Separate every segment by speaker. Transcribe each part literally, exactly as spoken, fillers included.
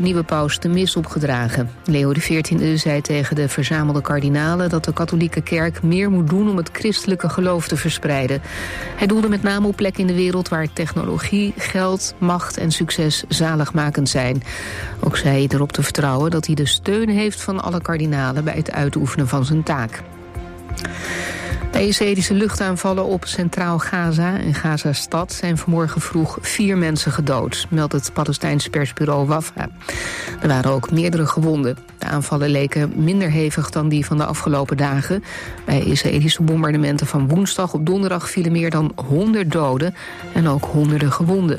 Speaker 1: nieuwe paus de mis opgedragen. Leo de veertiende zei tegen de verzamelde kardinalen dat de katholieke kerk meer moet doen om het christelijke geloof te verspreiden. Hij doelde met name op plekken in de wereld waar technologie, geld, macht en succes zaligmakend zijn. Ook zei hij erop te vertrouwen dat hij de steun heeft van alle kardinalen bij het uitoefenen van zijn taak. Bij Israëlische luchtaanvallen op Centraal Gaza en Gaza-stad zijn vanmorgen vroeg vier mensen gedood, meldt het Palestijnse persbureau Wafa. Er waren ook meerdere gewonden. De aanvallen leken minder hevig dan die van de afgelopen dagen. Bij Israëlische bombardementen van woensdag op donderdag vielen meer dan honderd doden en ook honderden gewonden.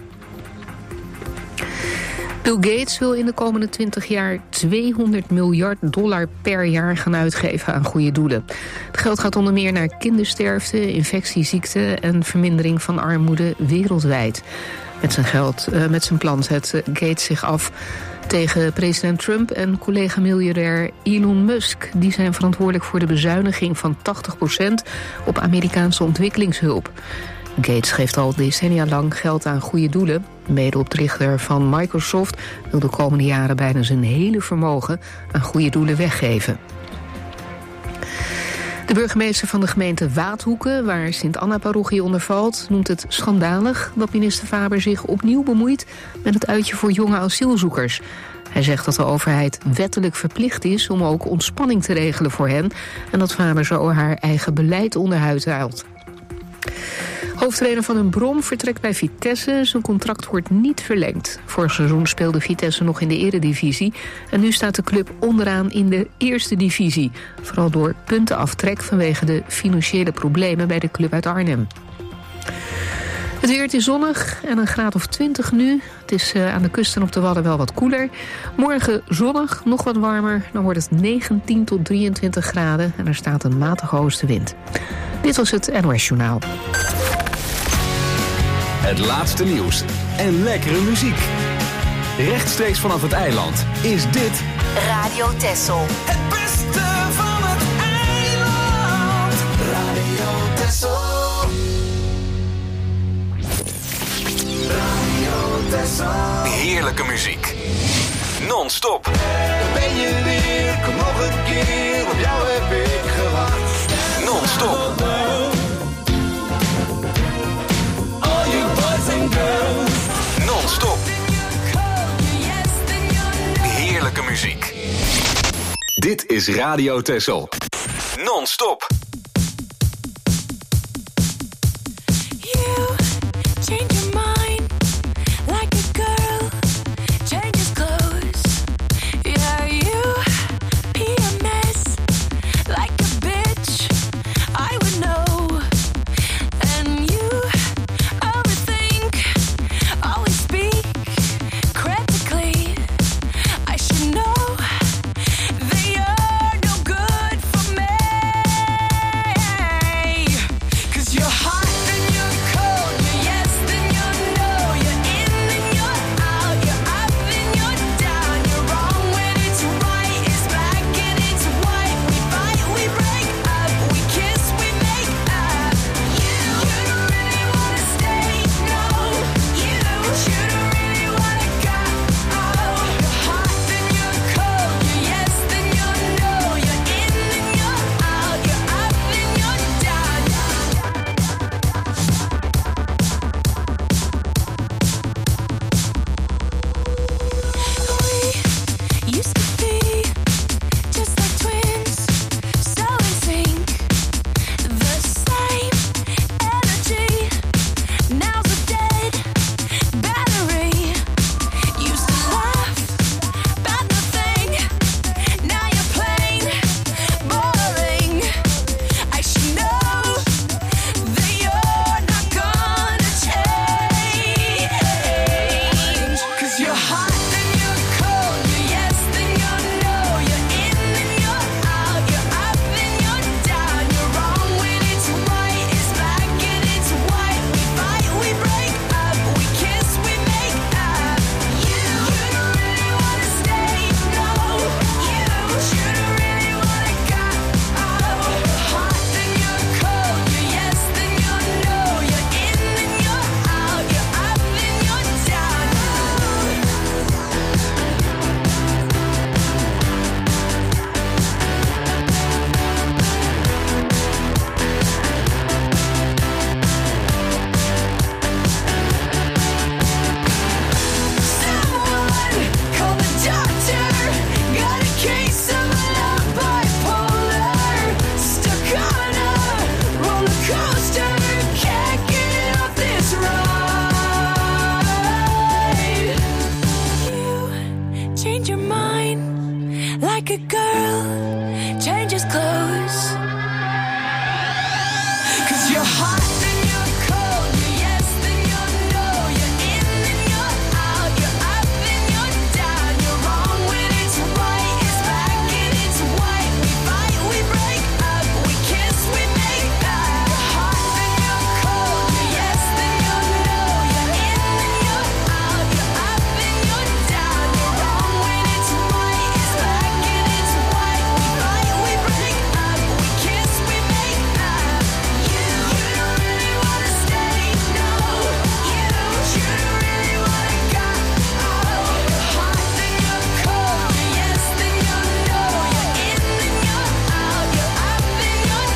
Speaker 1: Bill Gates wil in de komende twintig jaar tweehonderd miljard dollar per jaar gaan uitgeven aan goede doelen. Het geld gaat onder meer naar kindersterfte, infectieziekten en vermindering van armoede wereldwijd. Met zijn geld, uh, met zijn plan zet Gates zich af tegen president Trump en collega-miljardair Elon Musk. Die zijn verantwoordelijk voor de bezuiniging van tachtig procent op Amerikaanse ontwikkelingshulp. Gates geeft al decennia lang geld aan goede doelen. Medeoprichter van Microsoft wil de komende jaren bijna zijn hele vermogen aan goede doelen weggeven. De burgemeester van de gemeente Waadhoeken, waar Sint-Anna-parochie onder valt, noemt het schandalig dat minister Faber zich opnieuw bemoeit met het uitje voor jonge asielzoekers. Hij zegt dat de overheid wettelijk verplicht is om ook ontspanning te regelen voor hen en dat Faber zo haar eigen beleid onderuit haalt. Hoofdtrainer Van den Brom vertrekt bij Vitesse. Zijn contract wordt niet verlengd. Vorig seizoen speelde Vitesse nog in de eredivisie. En nu staat de club onderaan in de eerste divisie. Vooral door puntenaftrek vanwege de financiële problemen bij de club uit Arnhem. Het weer, het is zonnig en een graad of twintig nu. Het is uh, aan de kust en op de Wadden wel wat koeler. Morgen zonnig, nog wat warmer. Dan wordt het negentien tot drieëntwintig graden en er staat een matige oostenwind. Dit was het N O S Journaal.
Speaker 2: Het laatste nieuws en lekkere muziek. Rechtstreeks vanaf het eiland is dit
Speaker 3: Radio Texel.
Speaker 4: Het beste van het eiland. Radio Texel. Radio Texel.
Speaker 2: heerlijke muziek. Non-stop.
Speaker 4: Daar ben je weer, kom nog een keer, op jou heb ik gewacht.
Speaker 2: Non-stop.
Speaker 4: All you boys and girls.
Speaker 2: Non-stop. Heerlijke muziek. Dit is Radio Texel. Non-stop.
Speaker 3: change your mind like a girl changes clothes. 'Cause you're hot then you're cold, you're yes then you're no, you're in then you're out, you're up then you're down, you're wrong when it's right, it's black and it's white. We fight, we break up, we kiss, we make up. You're hot then you're cold, you're yes then you're no, you're in then you're out, you're up then you're down, you're wrong when it's right, it's black and it's white. We fight, we break up, we kiss, we make up. You, you don't really wanna stay, no. You, you don't really wanna go. Oh, you're hot then you're cold, you're yes then you're no, you're in then you're out, you're up then you're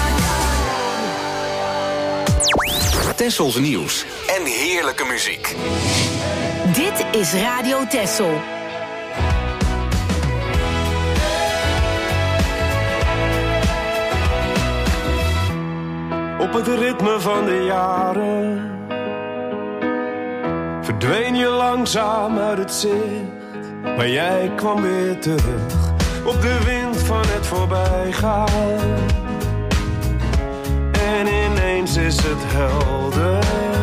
Speaker 3: down.
Speaker 2: Tessels nieuws en heerlijke muziek.
Speaker 5: Dit is Radio Tessel.
Speaker 6: Op het ritme van de jaren verdween je langzaam uit het zicht, maar jij kwam weer terug op de wind van het voorbijgaan. En ineens is het helder.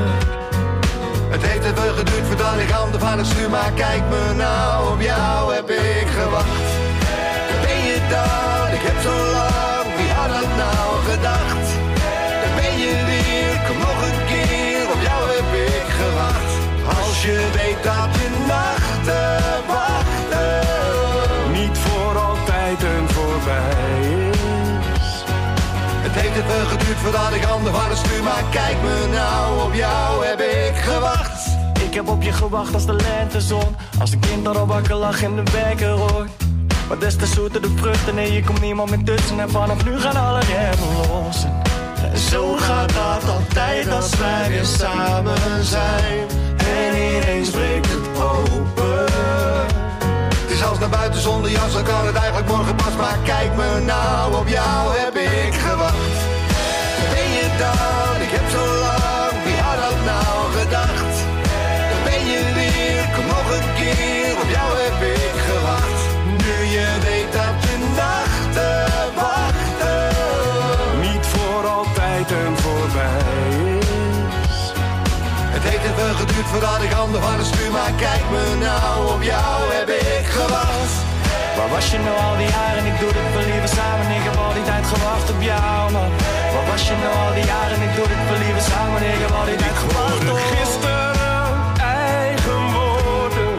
Speaker 4: Het heeft even geduurd voordat ik handen van het stuur, maar kijk me nou, op jou heb ik gewacht. Daar ben je dan, ik heb zo lang, wie had dat nou gedacht? Daar ben je weer, kom nog een keer, op jou heb ik gewacht. Als je weet dat je nachten wachten
Speaker 6: Niet voor altijd en voorbij is.
Speaker 4: Het heeft even geduurd voordat ik handen van het stuur, maar kijk me nou, op jou heb ik gewacht.
Speaker 7: Ik heb op je gewacht als de lentezon, als een kind al wakker lag in de wekker hoor. Maar des te zoeter de vruchten, nee je komt niemand meer tussen. En vanaf nu gaan alle remmen los. En zo gaat dat altijd als wij weer samen zijn. En ineens breekt het open.
Speaker 4: Het is als naar buiten zonder jas, dan kan het eigenlijk morgen pas. Maar kijk me nou, op jou heb ik gewacht. Daar ben je dan, ik heb zo lang, wie had dat nou gedacht? Daar ben je weer, kom nog een keer, op jou heb ik gewacht. Nu je weet dat je nachten wachten
Speaker 6: Niet voor altijd en voorbij is.
Speaker 4: Het heeft even geduurd voordat ik handen van het stuur, maar kijk me nou, op jou heb ik gewacht.
Speaker 7: Waar was je nou al die jaren? Ik doe dit voor liever samen. Ik heb al die tijd gewacht op jou, man. Waar was je nou al die jaren? Ik doe dit voor liever samen. Ik heb al die tijd gewacht op
Speaker 6: Gisteren eigen woorden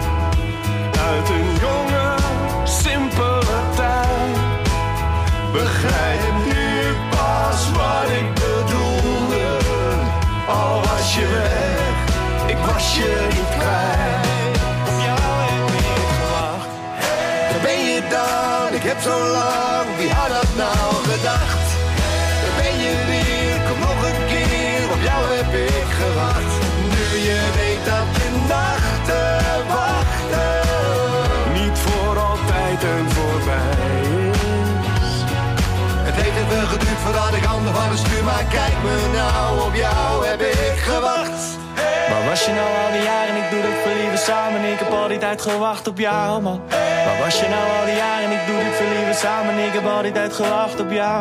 Speaker 6: uit een jonge, simpele tijd. Begrijp nu pas wat ik bedoelde. Al was je weg, ik was je niet kwijt.
Speaker 7: Op jou heb ik gewacht.
Speaker 4: Daar ben je dan, ik heb zo lang, wie had dat nou gedacht? Daar ben je weer, kom nog een keer, op jou heb ik gewacht. Nu je weet dat je nachten wachten
Speaker 6: Niet voor altijd en voorbij is.
Speaker 4: Het heeft even geduurd voordat ik handen van het stuur, maar kijk me nou, op jou heb ik gewacht.
Speaker 7: Waar was je nou al die jaren? Ik doe dit voor liever samen. Ik heb al die tijd gewacht op jou, man. Waar was je nou al die jaren? Ik doe dit voor liever samen. Ik heb al die tijd gewacht op jou.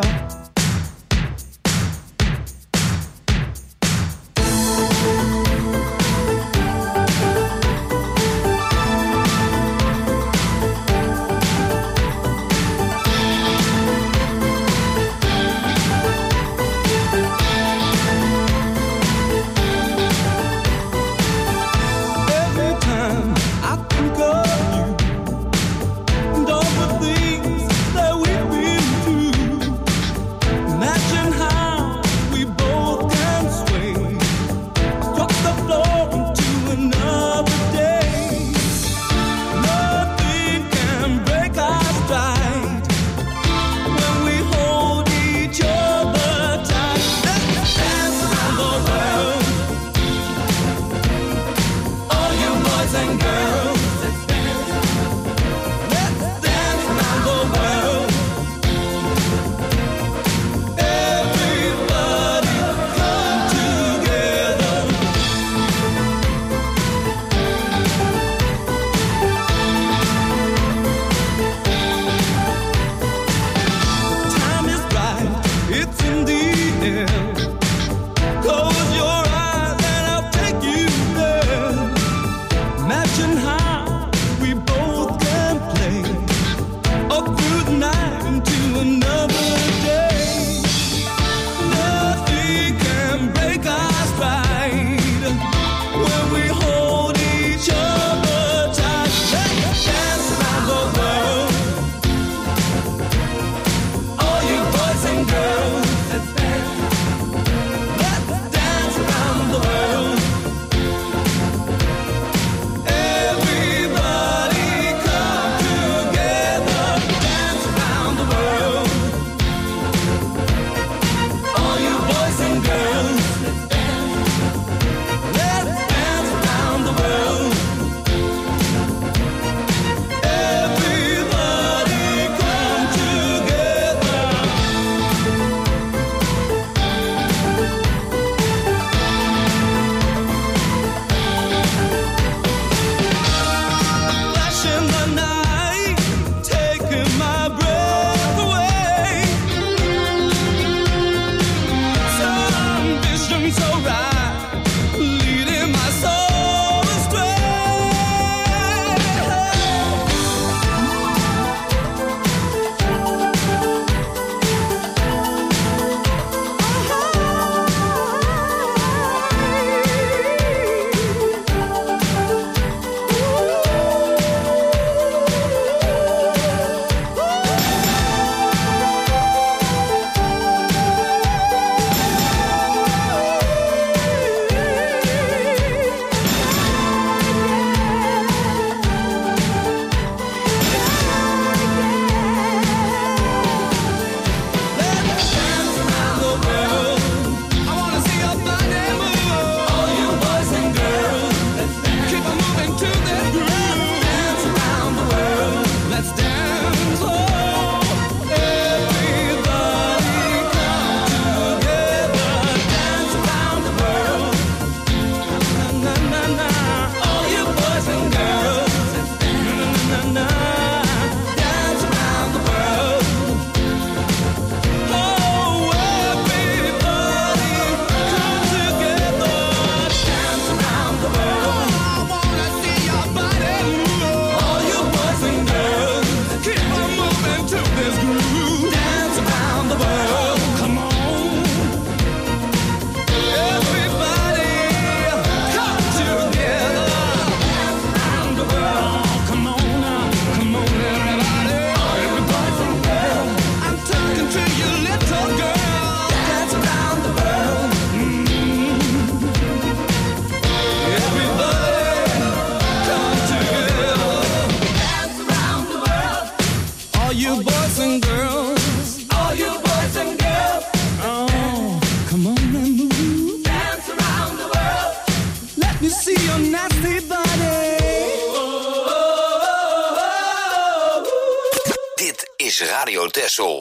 Speaker 8: is Radio Texel.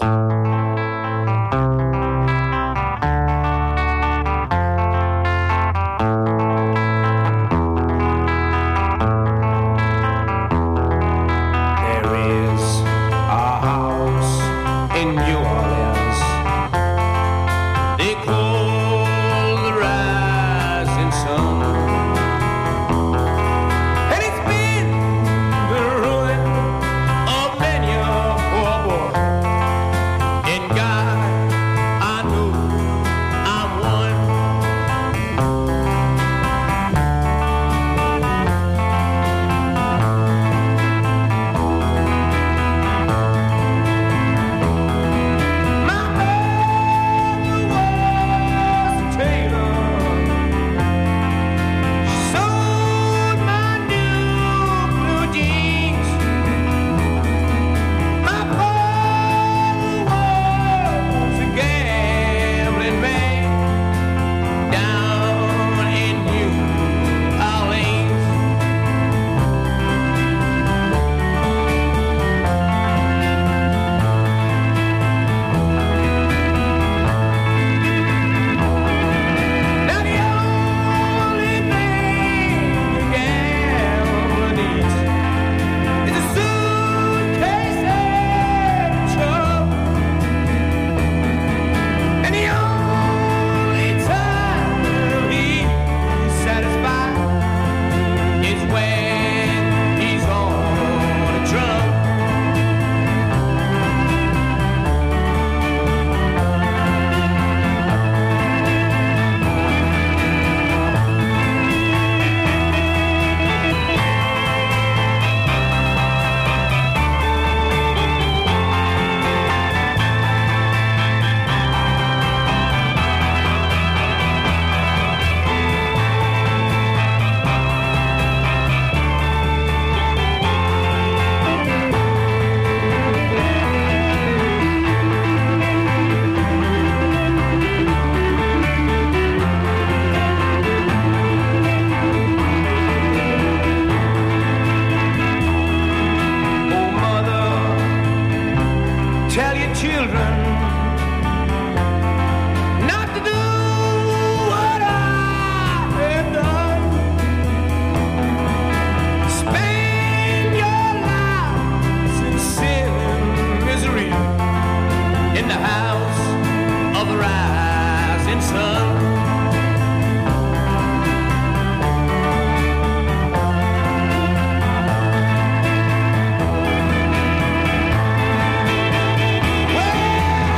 Speaker 9: Well,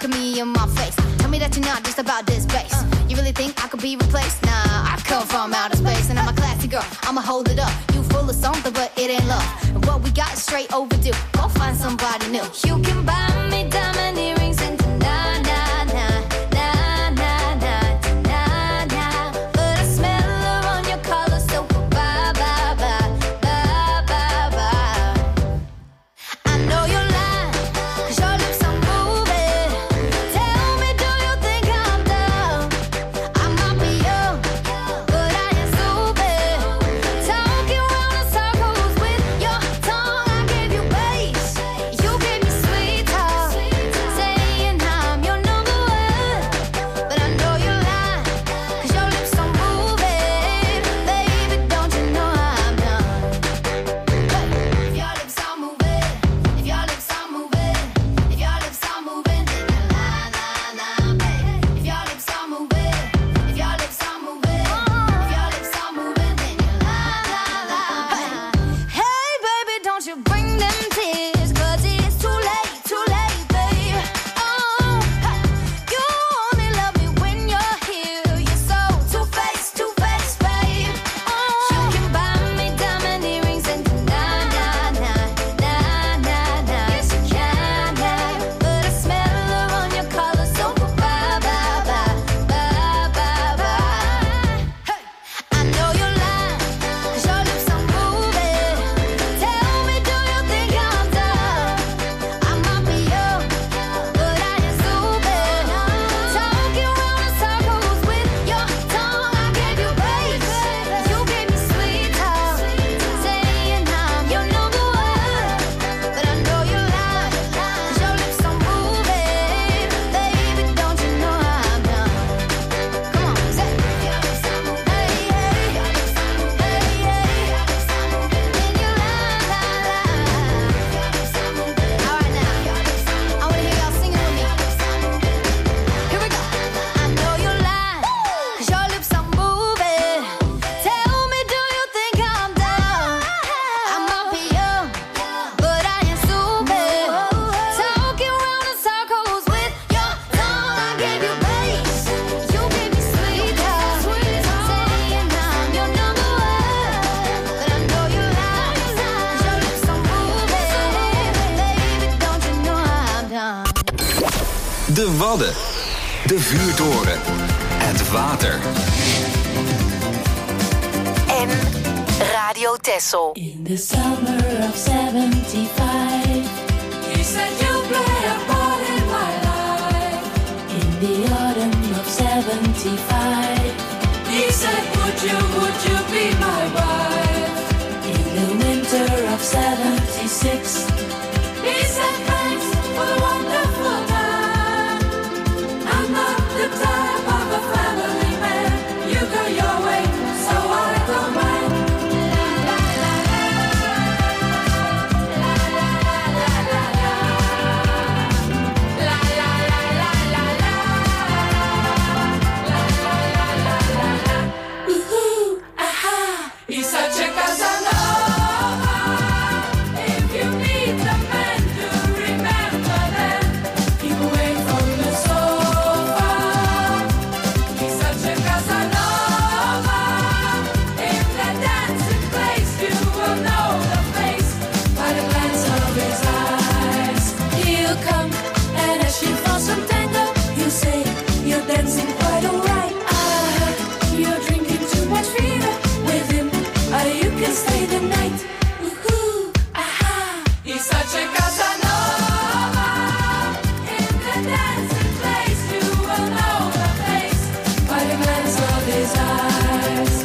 Speaker 8: look at me in my face. Tell me that you're not just about this bass. You really think I could be replaced? Nah, I come from outer space and I'm a classy girl. I'ma hold it up. You full of something, but it ain't love. And what we got is straight overdue. Go find somebody new. You can buy me diamond earrings and na na na na na na na na. But I smell her on your collar, so bye bye bye bye bye bye. I know you're lying, 'cause your lips are moving. Tell me, do you think I'm dumb? I might be young, but I ain't stupid. Talking round in circles with your tongue. I gave you bass, you gave me sweet talk, saying I'm your number one. But I know you're lying, 'cause your lips are moving. Baby, don't you know I'm done? If your lips are moving, if your lips are moving, if your lips are moving, then you lie, lie, lie, baby. If your lips are moving, if your lips are moving, if your lips are moving, then you lie, lie, lie, baby. Hey, baby, don't you bring them tears, 'cause it's too late, too late, babe. Oh, you only love me when you're here. You're so two-faced, two-faced, babe. Oh, you can buy me diamond earrings and na na na na na na. Yes, you can, babe. But I smell her on your collar, so bye bye bye bye bye bye. Hey, I know you're lying, 'cause your lips are moving. Tell me, do you think I'm dumb? I might be young, but I ain't stupid. Talking round in circles with your tongue. I gave you bass, you gave me sweet talk, saying I'm your number one. But I know you're lying, 'cause your lips are moving. Baby, don't you know I'm done? Come on, say it. Your lips are moving. Hey, hey. Your lips are moving. Hey, hey. Your lips are moving. Then you lie, lie, lie. Your lips are moving. All right now, your lips are moving. I wanna hear y'all singing with me. Your lips are moving. Here we go. I know you're lying, 'cause your lips are moving. Tell me, do you think I'm dumb? I might be young, but I ain't stupid. Talking round in circles with your tongue. I gave you bass, you gave me sweet talk, saying I'm your number one. But I know you're lying, 'cause your lips are moving. Baby, don't you know I'm done?
Speaker 2: De Wadden. De vuurtoren. Het water.
Speaker 5: En Radio Texel.
Speaker 9: In the summer of seventy-five, he said you'll play a part in my life. In the autumn of seventy-five, he said, would you, would you be my wife? In the winter of seventy-six, he said, thanks for the wonderful time. I'm not the type of a family man. You go your way, so I go mine. Ooh, aha, he's such a Casanova. If you need the man to remember them, keep away from the sofa. He's such a Casanova. In the dancing place, you will know the face by the glance of his eyes. He'll come, and as you fall some tango, he'll say, you're dancing quite alright. I heard you're drinking too much fever with him. Uh, you can stay the night. Ooh, aha. He's such a Casanova. In the dancing place, you will know the face by the glance of his eyes.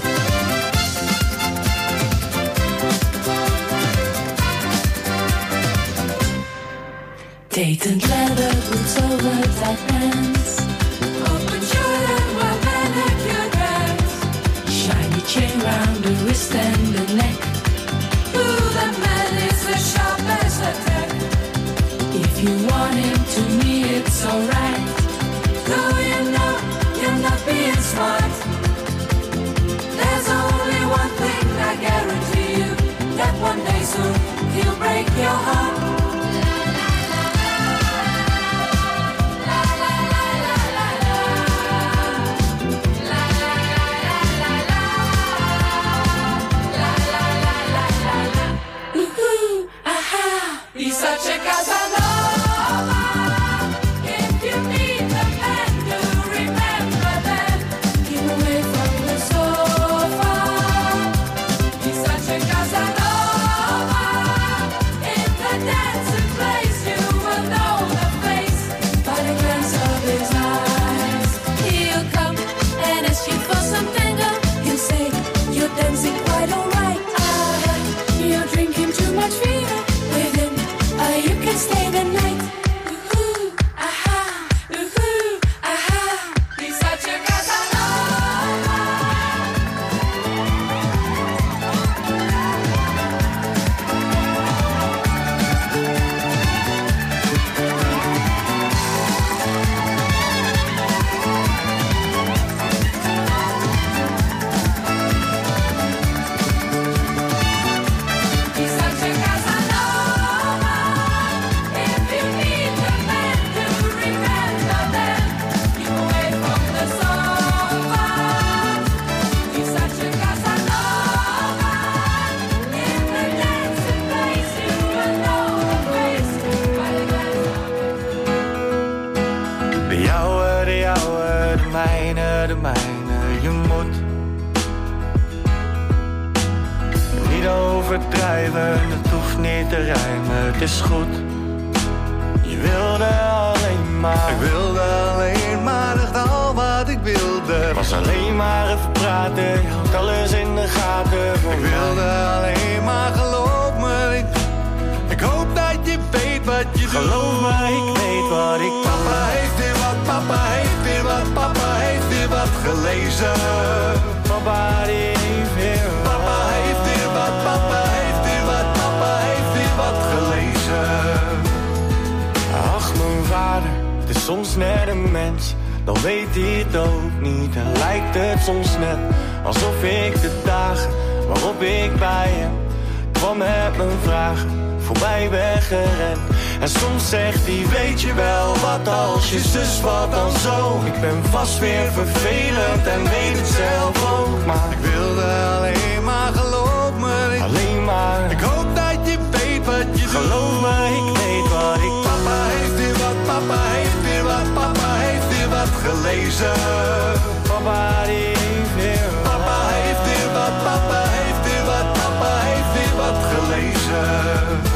Speaker 9: Dated leather boots over tight pants, open shirt and well manicured hands, shiny chain round the wrist and the neck. Ooh, that man is as sharp as a tack. If you want him to me, it's alright. Though you know you're not being smart. There's only one thing I guarantee you, that one day soon he'll break your heart. La, la, la, la, la, la.
Speaker 7: worden de mijne. Je moet niet overdrijven, het hoeft niet te rijmen, het is goed. Je wilde alleen maar,
Speaker 4: Ik wilde alleen maar echt al wat ik wilde.
Speaker 7: was alleen maar even praten, je houdt alles in de gaten voor
Speaker 4: Ik
Speaker 7: mij.
Speaker 4: wilde alleen maar, geloof me. Ik, ik hoop dat je weet wat je doet.
Speaker 7: Geloof me, ik weet wat ik doe.
Speaker 4: Papa heeft weer wat, papa heeft weer wat, papa heeft weer wat gelezen.
Speaker 7: Papa die heeft weer wat.
Speaker 4: Papa heeft weer wat, papa heeft weer wat, papa heeft weer wat gelezen.
Speaker 7: Ach, mijn vader, het is soms net een mens. Dan weet hij het ook niet en lijkt het soms net alsof ik de dagen waarop ik bij hem kwam met mijn vragen voorbij ben gerend. En soms zegt hij, weet je wel, wat als je zus wat dan zo. Ik ben vast weer vervelend en weet het zelf ook, maar
Speaker 4: Ik wilde alleen maar, geloof me. Ik,
Speaker 7: alleen maar,
Speaker 4: ik hoop dat je weet wat je doet.
Speaker 7: geloof me, ik weet wat ik doe.
Speaker 4: Papa heeft weer wat, papa heeft weer wat, papa heeft weer wat gelezen.
Speaker 7: Papa die heeft weer wat.
Speaker 4: Papa heeft weer wat, papa heeft weer wat, papa heeft weer wat gelezen.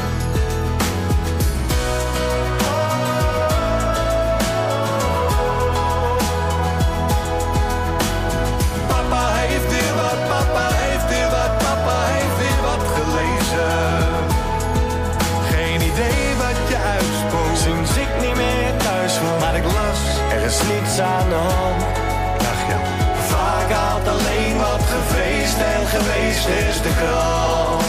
Speaker 4: Papa heeft weer wat, papa heeft weer wat, papa heeft weer wat gelezen. Geen idee wat je uitspookt,
Speaker 7: Sinds ik niet meer thuis woon,
Speaker 4: maar ik las.
Speaker 7: er is niets aan de hand.
Speaker 4: Ach ja.
Speaker 7: Vaak haalt alleen wat gevreesd en geweest is de krant.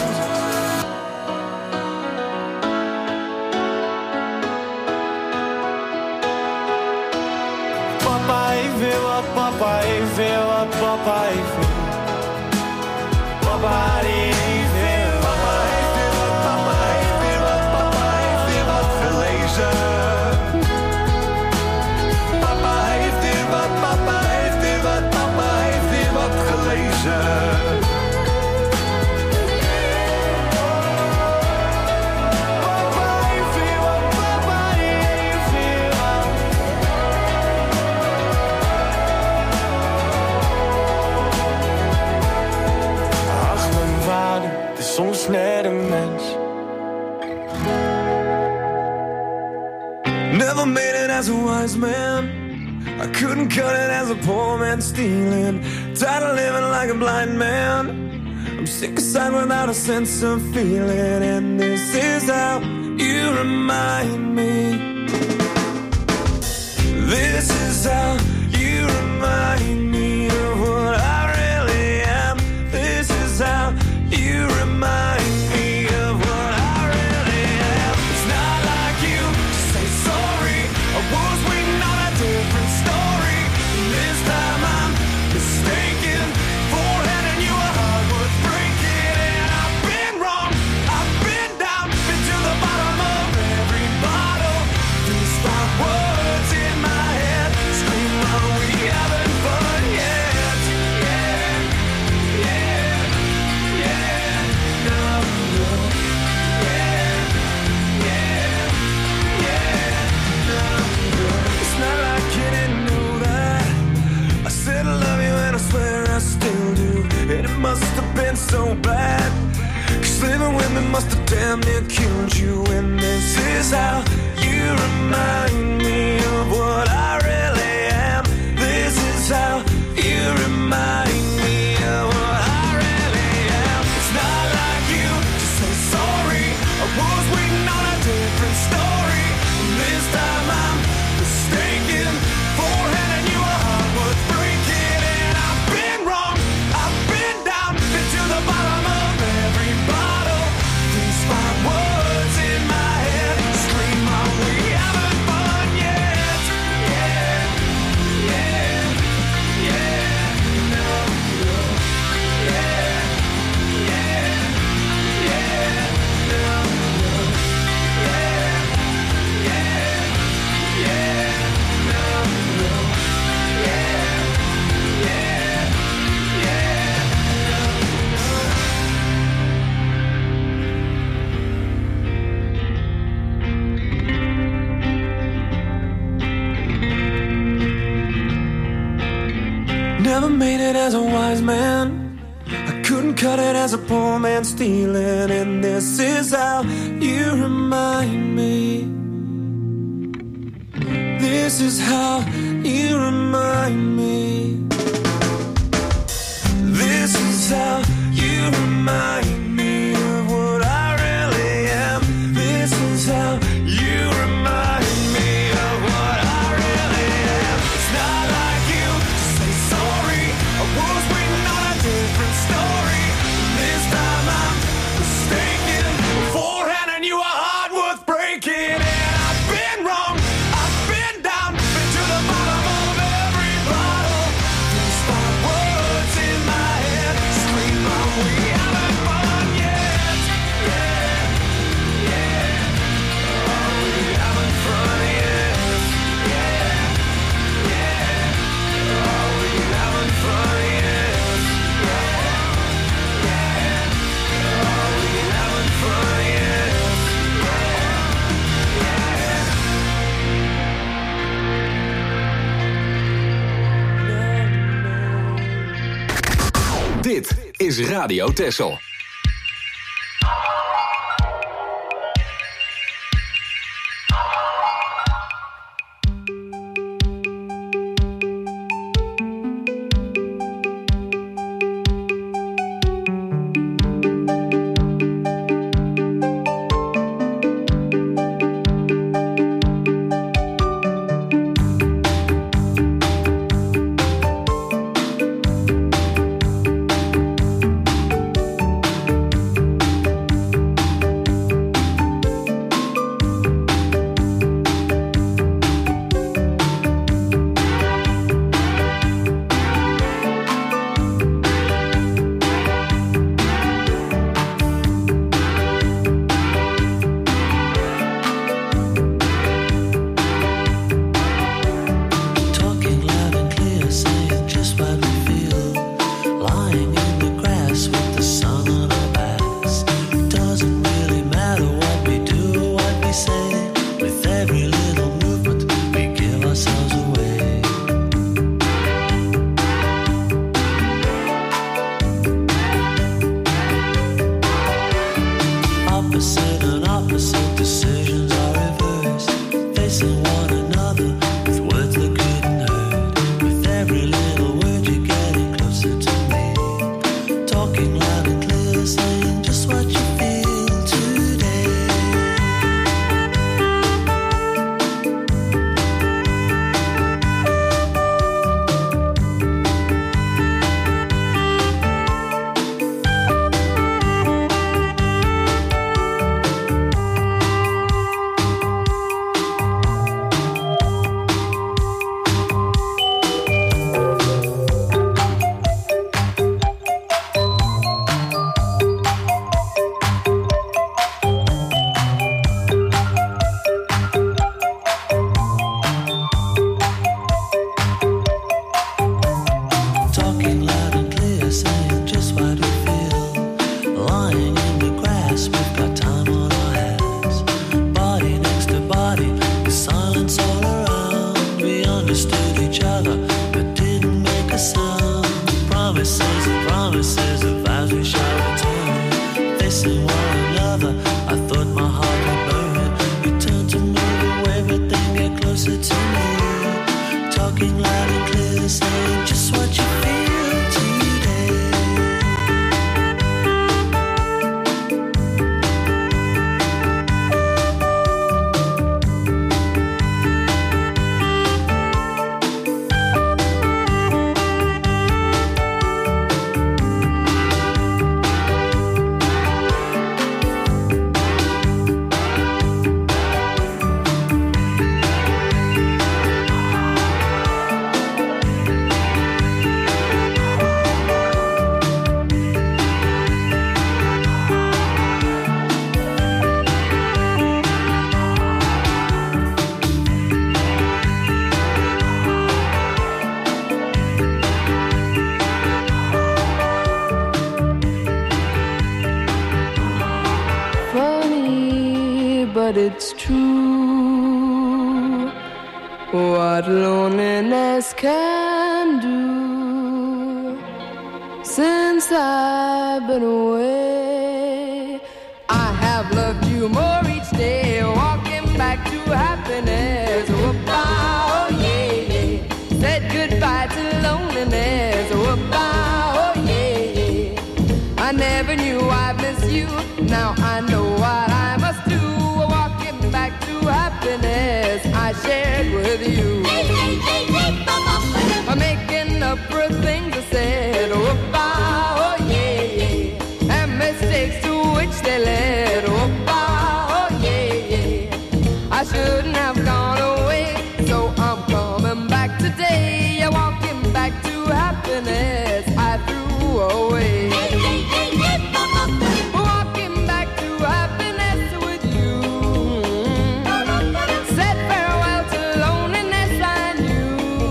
Speaker 7: Papa heeft weer wat, papa heeft weer wat, papa heeft weer. Papa die heeft weer wat.
Speaker 4: Papa heeft weer wat, papa heeft weer wat, papa heeft weer wat gelezen. Papa heeft weer wat, papa heeft weer wat, papa heeft weer wat gelezen.
Speaker 7: Papa heeft weer wat, papa die heeft weer wat. Ach, mijn vader, het is soms net een mens.
Speaker 6: Never made it as a wise man. I couldn't cut it as a poor man stealing. Tired of living like a blind man. I'm sick aside without a sense of feeling. And this is how you remind me. This is how you remind me of what I really am. This is how you remind me of what I really am. It's not like you to say sorry. I was waiting on a different story. This time I'm mistaken for handing you a heart worth breaking. And I've been wrong, I've been down, been to the bottom of every bottle. These five words in my head scream, are we having fun yet? Yeah, yeah, yeah, no, no. Yeah, yeah, yeah, no, no. It's not like you didn't know that. I said I love you and I swear I still do. And it must have been so bad, 'cause living with me must have damn near killed you. And this is how you remind me of what I really am. This is how you remind me of what I really am. It's not like you to say sorry. I was waiting on a different story. This time I'm mistaken for handing you a heart worth breaking. And I've been wrong, I've been down, been to the bottom of every bottle. These five words in my head scream, are we having fun yet? Never made it as a wise man. I couldn't cut it as a poor man stealing. And this is how you remind me. This is how you remind me. This is how you remind me of what I really am. This is how you remind me of what I really am. It's not like you to say sorry. I was waiting on a different story. This time I'm mistaken. Beforehand I knew a heart worth breaking. And I've been wrong. I've been down. Been to the bottom of every bottle. These five words in my head scream out, we haven't fun yet. Yeah, yeah. Oh, we haven't fun yet. Yeah, yeah. Oh, we haven't fun yet. Yeah, yeah. Oh, we haven't fun yet.
Speaker 2: Dit is Radio Texel.
Speaker 10: but it's true. What loneliness can do. since I've been away. I have loved you more each day, walking back to happiness. Whoop-ah, oh yeah, yeah. Said goodbye to loneliness. Whoop-ah, oh yeah, yeah. I never knew I'd miss you. Now I know what I must do. Walking back to happiness I shared with you. I'm making up for things I said. Whoop-ah, oh yeah, yeah. And mistakes to which they led. Whoop-ah, oh yeah, yeah. I shouldn't have gone away, so I'm coming back today. Walking back to happiness I threw away. Walking back to happiness with you. Said farewell to loneliness I knew.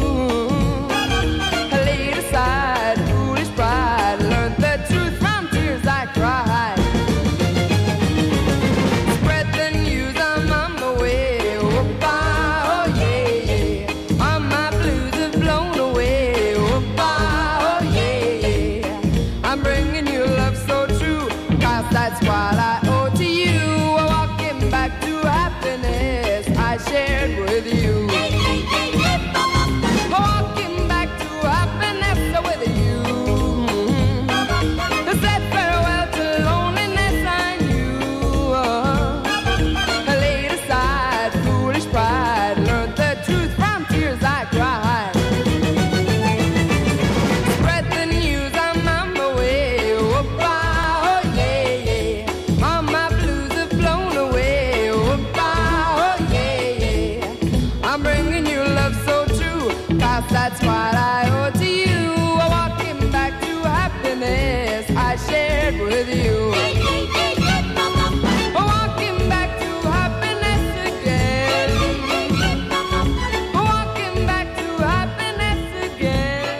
Speaker 10: I laid aside foolish pride, learned the truth from tears I cried. Spread the news, I'm on my way. Whoop-ah, oh yeah, yeah. All my blues have blown away. Whoop-ah, oh yeah, yeah. I'm bringing you love so true, 'cause that's what I owe to you. Walking back to happiness I shared with you. Walking back to happiness with you. Said farewell to loneliness I knew. I laid aside foolish pride, learned the truth from tears I cried. Spread the news, I'm on my way. Whoop-ah, oh yeah, yeah. All my blues have blown away. Whoop-ah, oh yeah, yeah. I'm bringing you love so true, 'cause that's what I owe to you. Walking back to happiness I shared with you. Walking back to happiness again. Walking back to happiness again.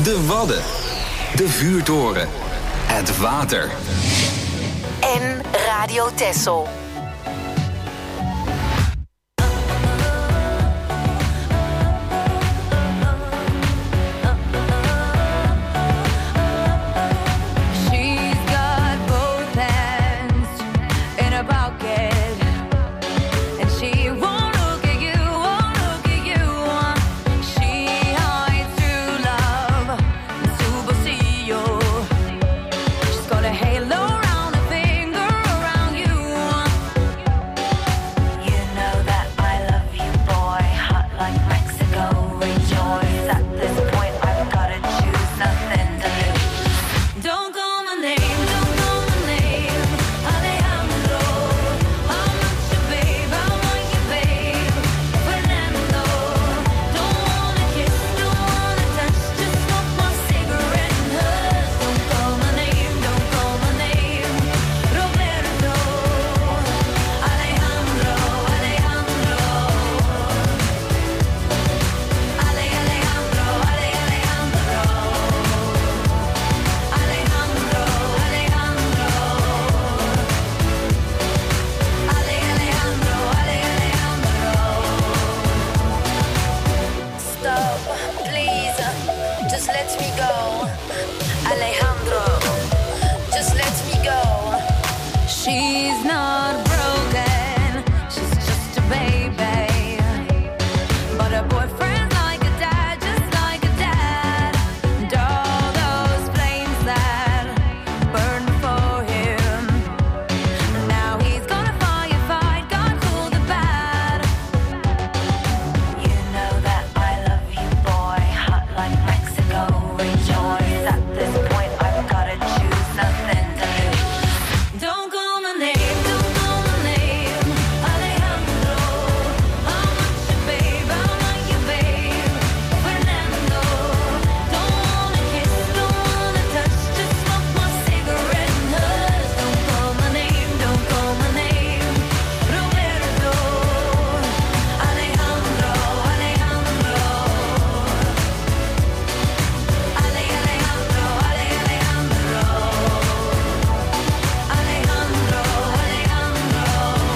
Speaker 2: De Wadden. De vuurtoren. Het water.
Speaker 5: En Radio Texel.
Speaker 10: She's got both hands in her pocket, and she won't look at you, won't look at you. She hides true love, supersede. She's got a halo around her finger, around you.
Speaker 11: You know that I love you, boy. Hot like Mexico, rejoice. At this point, I've gotta choose, nothing to lose.
Speaker 10: Don't call my name, don't call my name, Alejandro. I'm not your babe, I'm not your babe, Fernando. Don't wanna kiss, don't wanna touch, just smoke my cigarette and hush. Don't call my name, don't call my name, Roberto. Alejandro, Alejandro. Ale, Alejandro, Ale, Alejandro. Alejandro, Alejandro. Ale, Alejandro, Ale, Alejandro.
Speaker 11: Stop, please. Just let me go. Alejandro, just let me go.
Speaker 10: She's not broken, she's just a baby. But her boyfriend's like a dad, just like a dad. And all those flames that burned for him, now he's gonna firefight, God cool the bad.
Speaker 11: You know that I love you, boy. Hot like Mexico, rejoice. At this point, I've gotta choose, nothing to lose.
Speaker 10: Don't call my name, don't call my name, Alejandro. I'm not your babe, I'm not your babe, Fernando. Don't wanna kiss, don't wanna touch, just smoke my cigarette and hush. Don't call my name, don't call my name, Roberto. Alejandro, Alejandro. Ale, Alejandro, Ale, Alejandro. Alejandro, Alejandro.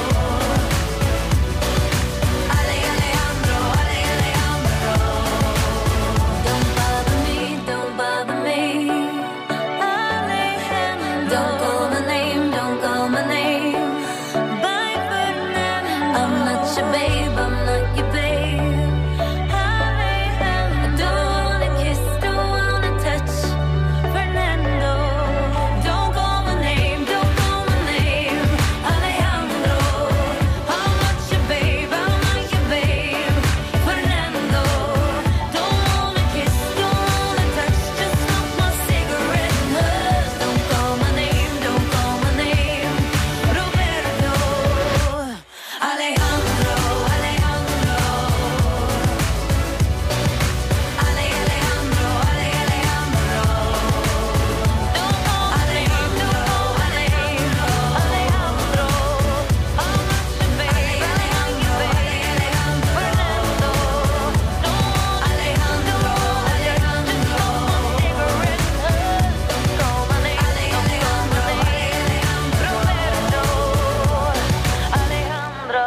Speaker 10: Ale, Alejandro, Ale, Alejandro. Don't bother me, don't bother me. Alejandro. Don't call my name, don't call my name. Bye, Fernando. I'm not your babe, I'm not your babe. Alejandro. Don't wanna kiss, don't wanna touch. Fernando. Don't call my name, don't call my name. Alejandro. I'm not your babe, I'm not your babe. Fernando. Don't wanna kiss, don't wanna touch, just smoke my cigarette and hush. Don't call my name, don't call my name, Roberto. Alejandro, Alejandro. Ale, Alejandro, Ale, Alejandro. Don't call Alejandro, Alejandro, Alejandro. I'm not your babe, Alejandro, Alejandro. Fernando. Don't Alejandro, Alejandro. Cigarette and hush. Don't call my name, Alejandro, Alejandro. Roberto. Alejandro.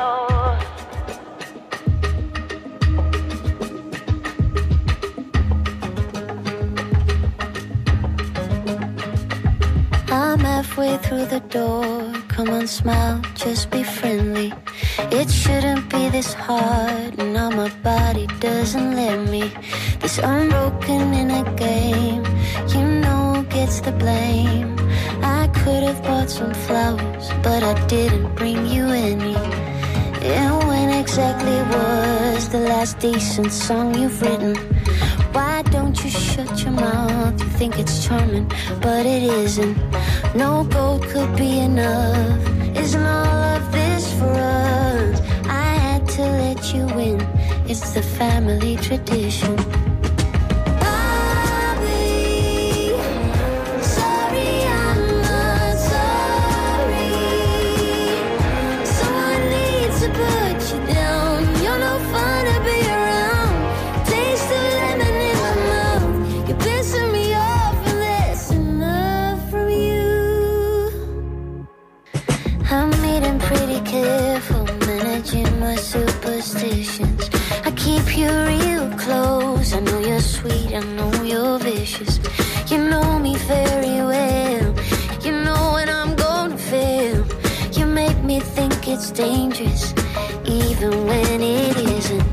Speaker 12: I'm halfway through the door. Come on, smile, just be friendly. It shouldn't be this hard. Now my body doesn't let me. This unbroken in a game. You know who gets the blame. I could have bought some flowers, but I didn't bring you any. And when exactly was the last decent song you've written? Why don't you shut your mouth? You think it's charming, but it isn't. No gold could be enough. Isn't all of this for us? I had to let you in. It's the family tradition. Bobby, sorry I'm not sorry. Someone needs to put you down. You're no fun to be around. Taste the lemon in my mouth. You're pissing I know you're vicious. You know me very well. You know when I'm gonna fail. You make me think it's dangerous, even when it isn't.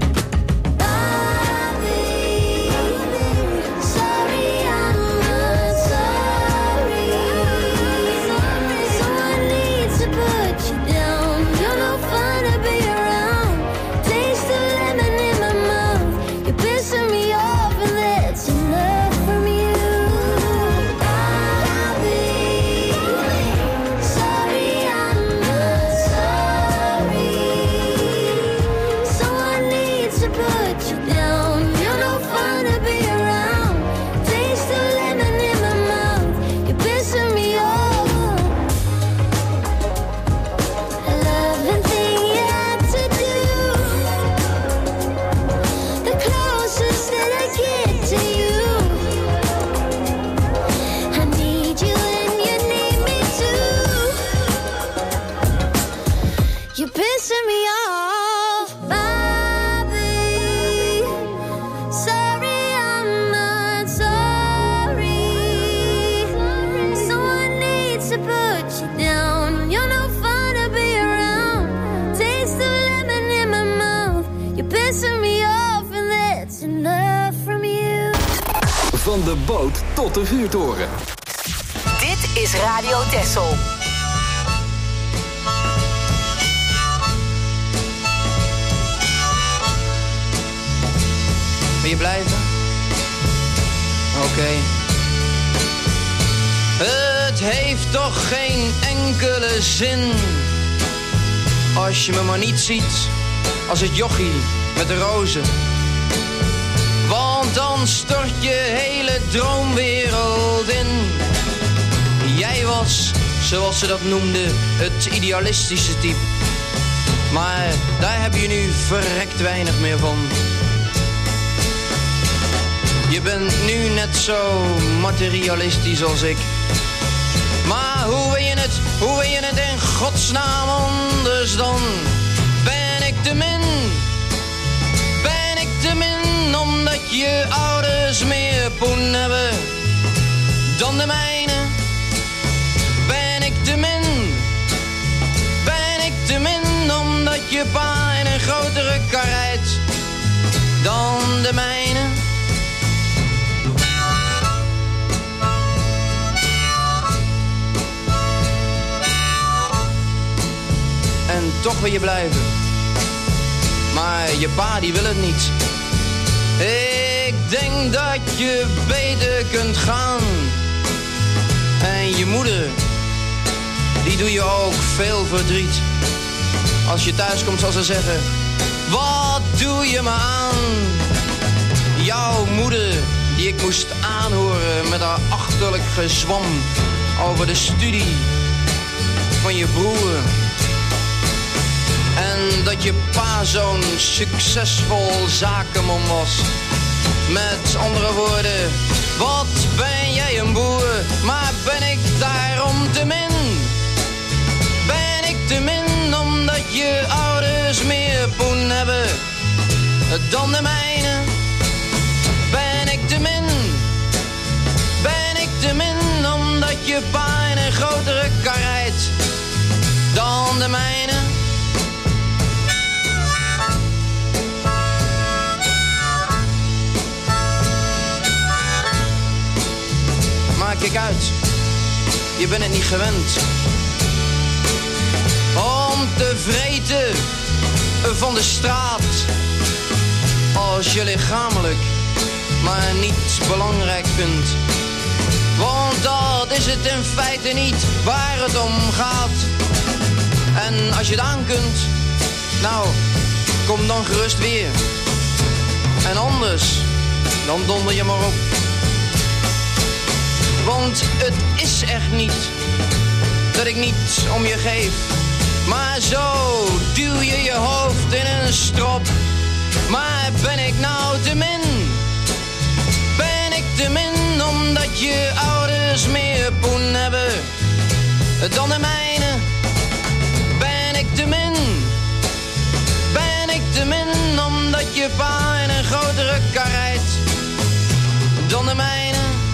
Speaker 2: Van de boot tot de vuurtoren.
Speaker 5: Dit is Radio Texel.
Speaker 13: Wil je blijven? Oké. Okay. Het heeft toch geen enkele zin als je me maar niet ziet als het jochie met de rozen. Want dan stort je hele droomwereld in. Jij was, zoals ze dat noemden, het idealistische type. Maar daar heb je nu verrekt weinig meer van. Je bent nu net zo materialistisch als ik. Maar hoe wil je het, hoe wil je het in godsnaam anders dan? Ben ik te min? Ben ik te min? Omdat je ouders meer poen hebben dan de mijne. Ben ik te min? Ben ik te min? Omdat je pa in een grotere kar rijdt dan de mijne. En toch wil je blijven. Maar je pa die wil het niet. Ik denk dat je beter kunt gaan. En je moeder, die doe je ook veel verdriet. Als je thuis komt zal ze zeggen, wat doe je me aan? Jouw moeder, die ik moest aanhoren met haar achterlijk gezwam over de studie van je broer. En dat je pa zo'n succesvol zakenman was. Met andere woorden, wat ben jij een boer, maar ben ik daarom te min? Ben ik te min omdat je ouders meer poen hebben dan de mijne? Ben ik te min? Ben ik te min omdat je pa in een grotere kar rijdt dan de mijne? Maar kijk uit, je bent het niet gewend om te vreten van de straat als je lichamelijk maar niet belangrijk vindt. Want dat is het in feite niet waar het om gaat. En als je het aan kunt, nou, kom dan gerust weer. En anders, dan donder je maar op. Want het is echt niet dat ik niet om je geef. Maar zo duw je je hoofd in een strop. Maar ben ik nou te min? Ben ik te min omdat je ouders meer poen hebben dan de mijne? Ben ik te min? Ben ik te min omdat je pa in een grotere kar rijdt dan de mijne.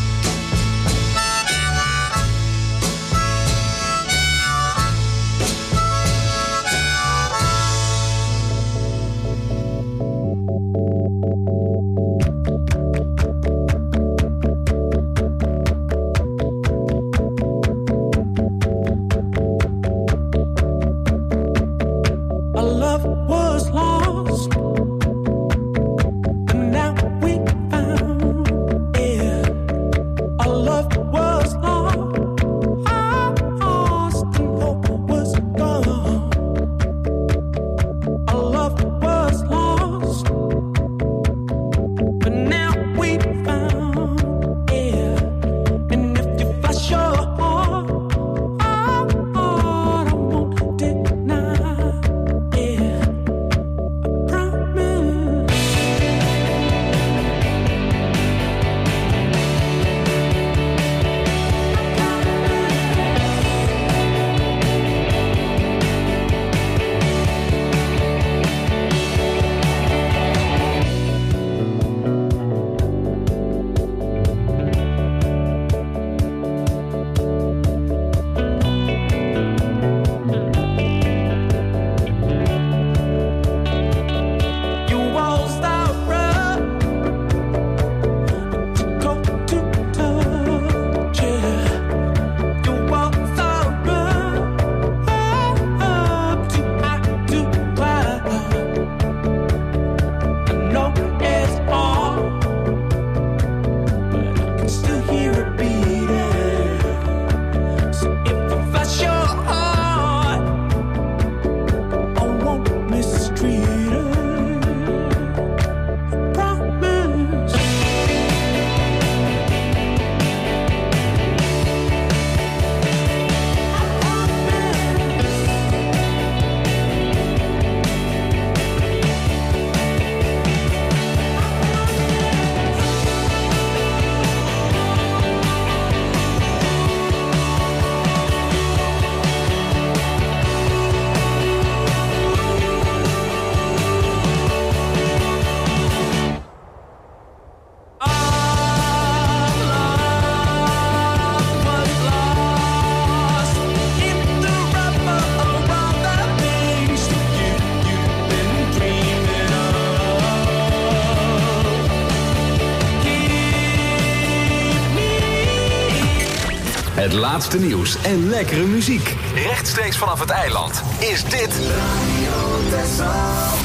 Speaker 2: Het laatste nieuws en lekkere muziek. Rechtstreeks vanaf het eiland is dit Radio Texel.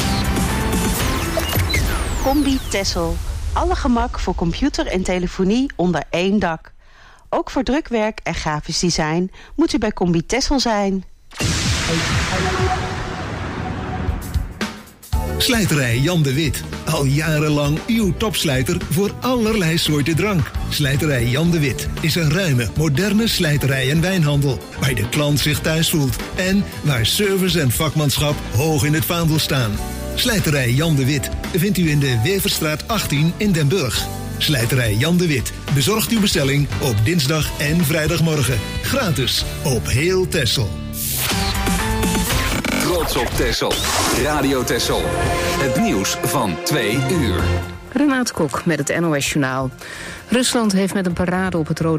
Speaker 14: Combi Texel. Alle gemak voor computer en telefonie onder één dak. Ook voor drukwerk en grafisch design moet u bij Combi Texel zijn.
Speaker 15: Slijterij Jan de Wit. Al jarenlang uw topslijter voor allerlei soorten drank. Slijterij Jan de Wit is een ruime, moderne slijterij en wijnhandel. Waar de klant zich thuis voelt. En waar service en vakmanschap hoog in het vaandel staan. Slijterij Jan de Wit vindt u in de Weverstraat achttien in Den Burg. Slijterij Jan de Wit bezorgt uw bestelling op dinsdag en vrijdagmorgen. Gratis op heel Texel.
Speaker 2: Trots op Texel. Radio Texel. Het nieuws van twee uur.
Speaker 1: Renate Kok met het N O S Journaal. Rusland heeft met een parade op het Rode